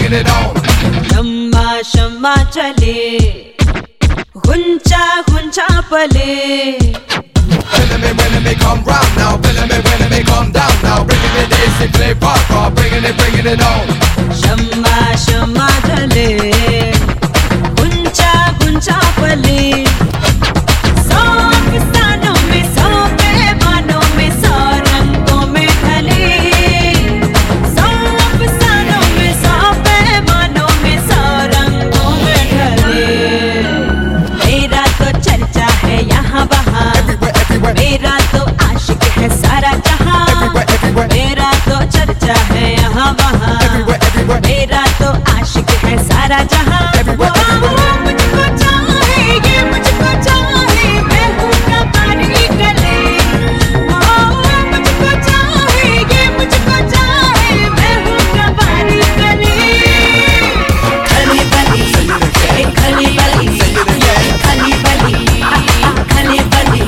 bringing it on. शम्मा शम्मा चले गुंचा गुंचा पले When it come round now, when it come down now, bringing it is flavor, bringing it on. शम्मा शम्मा चले गुंचा गुंचा पले सौ किसानों में सौ पैमानों में सौ रंगों में ढले सौ किसानों में सौ पैमानों में सौ रंगों में ढले मेरा तो चर्चा है यहाँ वहाँ मेरा तो आशिक है सारा जहाँ मेरा तो चर्चा है यहाँ वहाँ मेरा तो आशिक है सारा जहाँ मुझको चाहे ये मुझको चाहे मैं हूँ कबाड़ी गले मुझको चाहे ये मुझको चाहे मैं हूँ कबाड़ी गले खली बली खली बली खली बली खली बली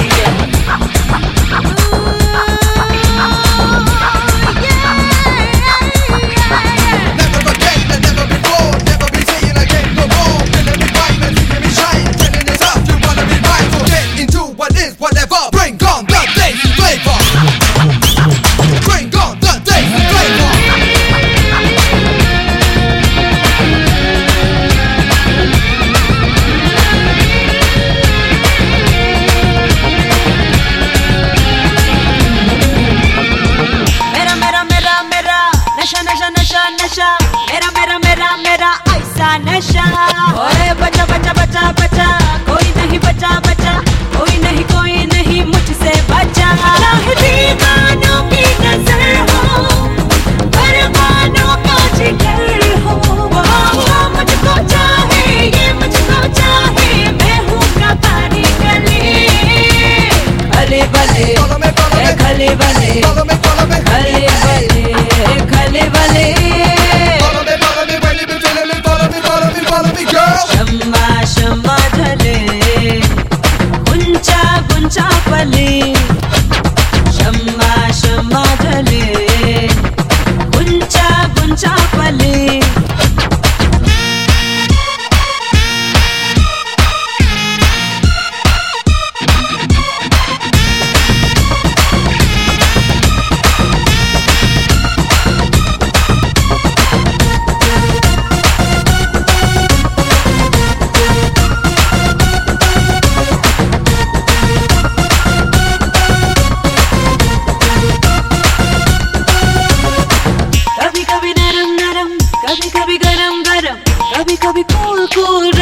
नशा मेरा मेरा मेरा मेरा ऐसा नशा ओए बचा बचा बचा बचा कोई नहीं बचा बचा कोई नहीं मुझसे बचा चाहे दीवानों की नजर हो परवानों का जिगर हो मुझको चाहे ये मुझको चाहे मैं हूँ कबाड़ी गले खले बले खले बले खले बले खले बले शम्मा शम्मा ढले गुंचा गुंचा पले शम्मा शम्मा ढले गुंचा गुंचा पले कभी कभी गरम गरम कभी कभी कूल कूल